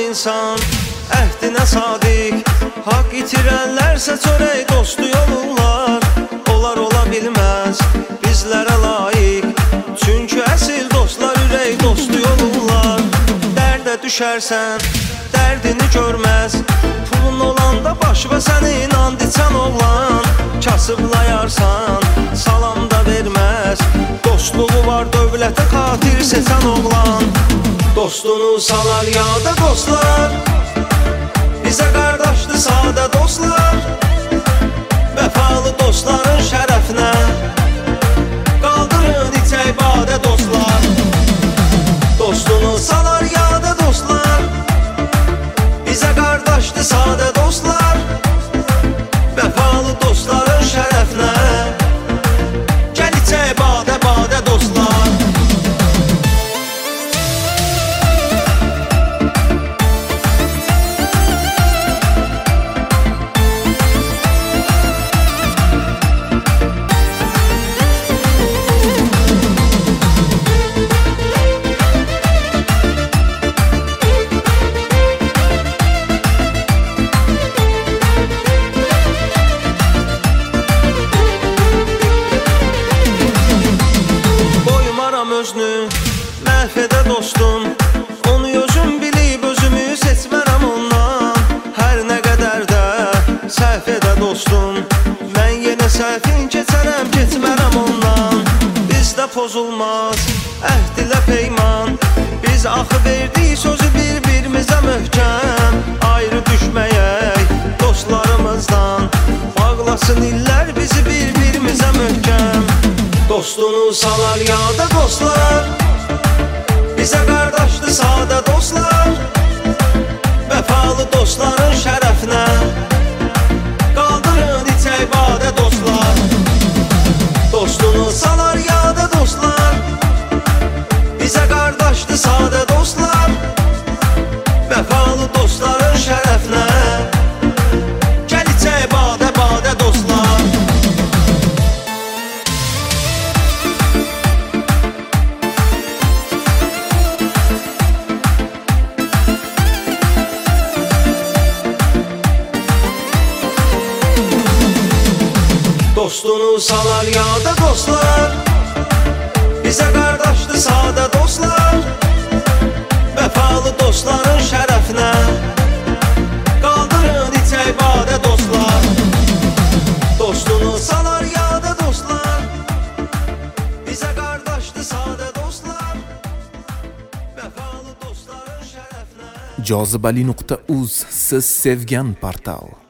insan əhdinə sadiq, haqq itirənlərsə çörək dostu olurlar. Onlar ola bilməz bizlərə layiq, çünki əsl dostlar ürək dostu olurlar. Dərdə düşərsən dərdini görməz, pulun olanda baş və sənin and içən oğlan. Kasıblayarsan salam da verməz, dostluğu var dövlətə xatir seçən oğlan. Dostunu salar yada dostlar, bizə qardaşdı sadə dostlar. Vəfalı dostların şərəfinə qaldırın içək badə dostlar. Dostunu salar yada dostlar, bizə qardaşdı sadə dostlar. Vəfalı dostların şərəfinə gəl içək badə badə dostlar. Özünü məhv edə dostum, onu özüm bilib özümü seçmərəm ondan. Hər nə qədər də səhv edə dostum, mən yenə səhvin keçərəm, keçmərəm ondan. Bizdə pozulmaz əhd ilə peyman, biz axı verdik sözü bir-birimizə möhkəm. Ayrı düşməyək dostlarımızdan, bağlasın illər bizi bir-birimizə möhkəm. Dostunu salar yada dostlar, bizə qardaşdı sadə dostlar. Vəfalı dostların şərəfinə qaldırın içək badə dostlar. Dostunu salar yada dostlar, bizə qardaşdı sadə dostlar. Vəfalı dostların şərəfinə gəl içək badə badə dostlar. Dostunu salar yada dostlar, bizə qardaşdı sadə dostlar. Vəfalı dostların şərəfinə qaldırın içək badə dostlar. Dostunu salar yada dostlar, bizə qardaşdı sadə dostlar. Vəfalı dostların şərəfinə. Jozibali.uz, siz sevgan portal.